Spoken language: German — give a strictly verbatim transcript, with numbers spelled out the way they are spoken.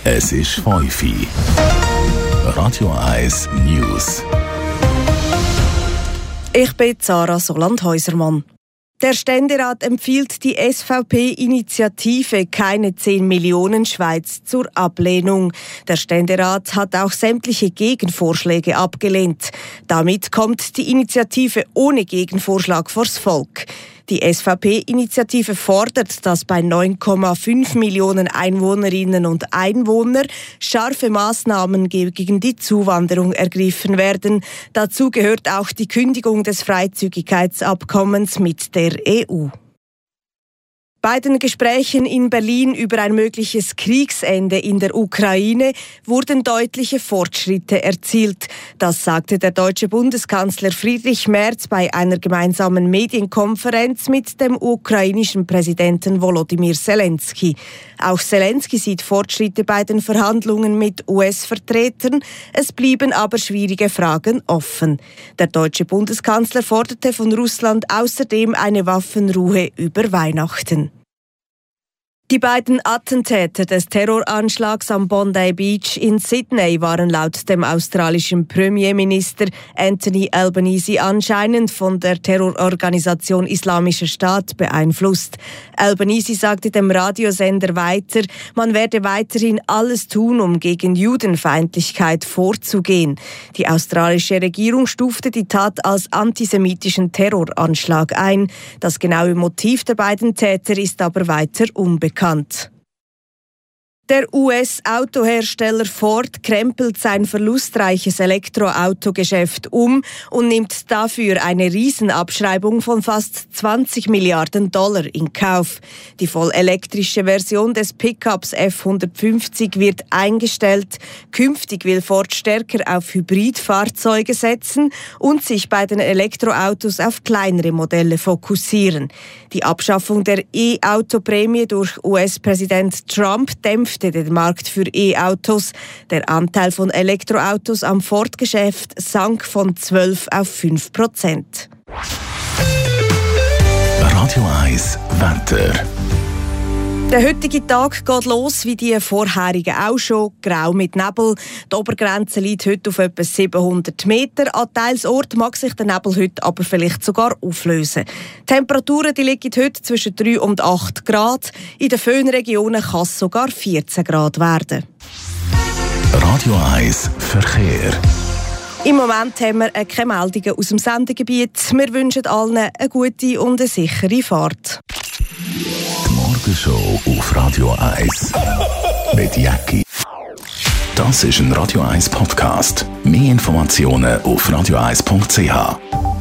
Es ist fünf Uhr. Radio eins News. Ich bin Sarah Soland-Häusermann. Der Ständerat empfiehlt die S V P-Initiative Keine zehn Millionen Schweiz zur Ablehnung. Der Ständerat hat auch sämtliche Gegenvorschläge abgelehnt. Damit kommt die Initiative ohne Gegenvorschlag vors Volk. Die S V P-Initiative fordert, dass bei neun Komma fünf Millionen Einwohnerinnen und Einwohnern scharfe Maßnahmen gegen die Zuwanderung ergriffen werden. Dazu gehört auch die Kündigung des Freizügigkeitsabkommens mit der E U. Bei den Gesprächen in Berlin über ein mögliches Kriegsende in der Ukraine wurden deutliche Fortschritte erzielt. Das sagte der deutsche Bundeskanzler Friedrich Merz bei einer gemeinsamen Medienkonferenz mit dem ukrainischen Präsidenten Volodymyr Zelensky. Auch Zelensky sieht Fortschritte bei den Verhandlungen mit U S-Vertretern. Es blieben aber schwierige Fragen offen. Der deutsche Bundeskanzler forderte von Russland außerdem eine Waffenruhe über Weihnachten. Die beiden Attentäter des Terroranschlags am Bondi Beach in Sydney waren laut dem australischen Premierminister Anthony Albanese anscheinend von der Terrororganisation Islamischer Staat beeinflusst. Albanese sagte dem Radiosender weiter, man werde weiterhin alles tun, um gegen Judenfeindlichkeit vorzugehen. Die australische Regierung stufte die Tat als antisemitischen Terroranschlag ein. Das genaue Motiv der beiden Täter ist aber weiter unbekannt. Der U S-Autohersteller Ford krempelt sein verlustreiches Elektroautogeschäft um und nimmt dafür eine Riesenabschreibung von fast zwanzig Milliarden Dollar in Kauf. Die vollelektrische Version des Pickups F hundertfünfzig wird eingestellt. Künftig will Ford stärker auf Hybridfahrzeuge setzen und sich bei den Elektroautos auf kleinere Modelle fokussieren. Die Abschaffung der E-Auto-Prämie durch U S-Präsident Trump dämpft den Markt für E-Autos. Der Anteil von Elektroautos am Ford-Geschäft sank von zwölf auf fünf Prozent. Radio eins Wetter. Der heutige Tag geht los wie die vorherigen auch schon, grau mit Nebel. Die Obergrenze liegt heute auf etwa siebenhundert Meter. An teils Orten mag sich der Nebel heute aber vielleicht sogar auflösen. Die Temperaturen die liegen heute zwischen drei und acht Grad. In den Föhnregionen kann es sogar vierzehn Grad werden. Radio eins Verkehr. Im Moment haben wir keine Meldungen aus dem Sendegebiet. Wir wünschen allen eine gute und eine sichere Fahrt. Show auf Radio eins mit Jackie. Das ist ein Radio eins Podcast. Mehr Informationen auf radio eins punkt c h.